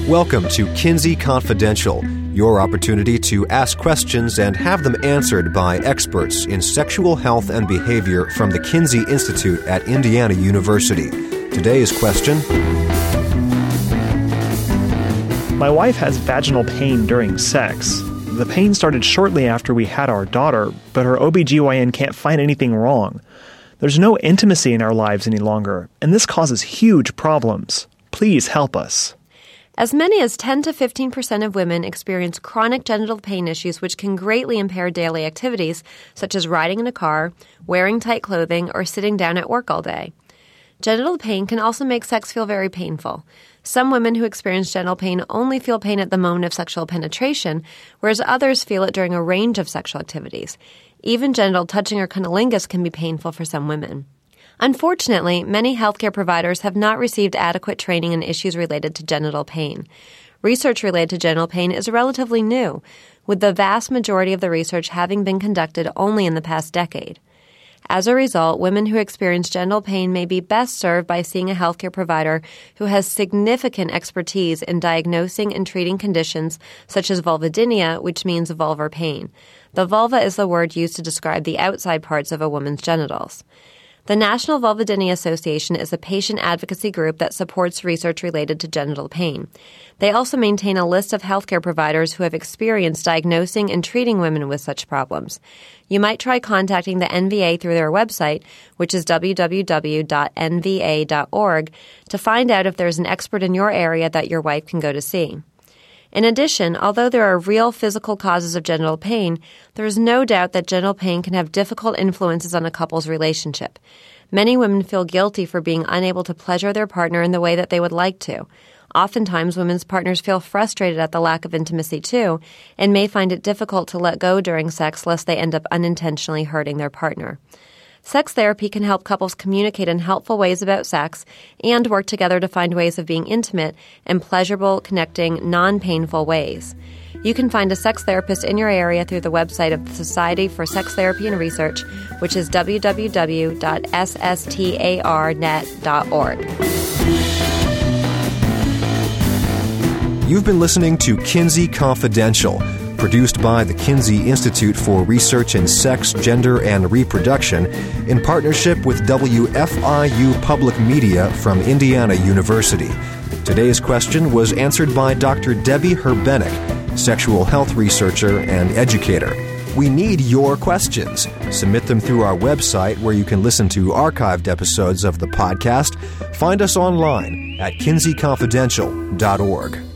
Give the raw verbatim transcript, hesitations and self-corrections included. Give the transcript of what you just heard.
Welcome to Kinsey Confidential, your opportunity to ask questions and have them answered by experts in sexual health and behavior from the Kinsey Institute at Indiana University. Today's question: My wife has vaginal pain during sex. The pain started shortly after we had our daughter, but her O B G Y N can't find anything wrong. There's no intimacy in our lives any longer, and this causes huge problems. Please help us. As many as ten to fifteen percent of women experience chronic genital pain issues which can greatly impair daily activities, such as riding in a car, wearing tight clothing, or sitting down at work all day. Genital pain can also make sex feel very painful. Some women who experience genital pain only feel pain at the moment of sexual penetration, whereas others feel it during a range of sexual activities. Even genital touching or cunnilingus can be painful for some women. Unfortunately, many healthcare providers have not received adequate training in issues related to genital pain. Research related to genital pain is relatively new, with the vast majority of the research having been conducted only in the past decade. As a result, women who experience genital pain may be best served by seeing a healthcare provider who has significant expertise in diagnosing and treating conditions such as vulvodynia, which means vulvar pain. The vulva is the word used to describe the outside parts of a woman's genitals. The National Vulvodynia Association is a patient advocacy group that supports research related to genital pain. They also maintain a list of healthcare providers who have experience diagnosing and treating women with such problems. You might try contacting the N V A through their website, which is w w w dot n v a dot org, to find out if there's an expert in your area that your wife can go to see. In addition, although there are real physical causes of genital pain, there is no doubt that genital pain can have difficult influences on a couple's relationship. Many women feel guilty for being unable to pleasure their partner in the way that they would like to. Oftentimes, women's partners feel frustrated at the lack of intimacy too, and may find it difficult to let go during sex lest they end up unintentionally hurting their partner. Sex therapy can help couples communicate in helpful ways about sex and work together to find ways of being intimate in pleasurable, connecting, non-painful ways. You can find a sex therapist in your area through the website of the Society for Sex Therapy and Research, which is w w w dot s s t a r net dot org. You've been listening to Kinsey Confidential, produced by the Kinsey Institute for Research in Sex, Gender, and Reproduction in partnership with W F I U Public Media from Indiana University. Today's question was answered by Doctor Debbie Herbenek, sexual health researcher and educator. We need your questions. Submit them through our website where you can listen to archived episodes of the podcast. Find us online at kinsey confidential dot org.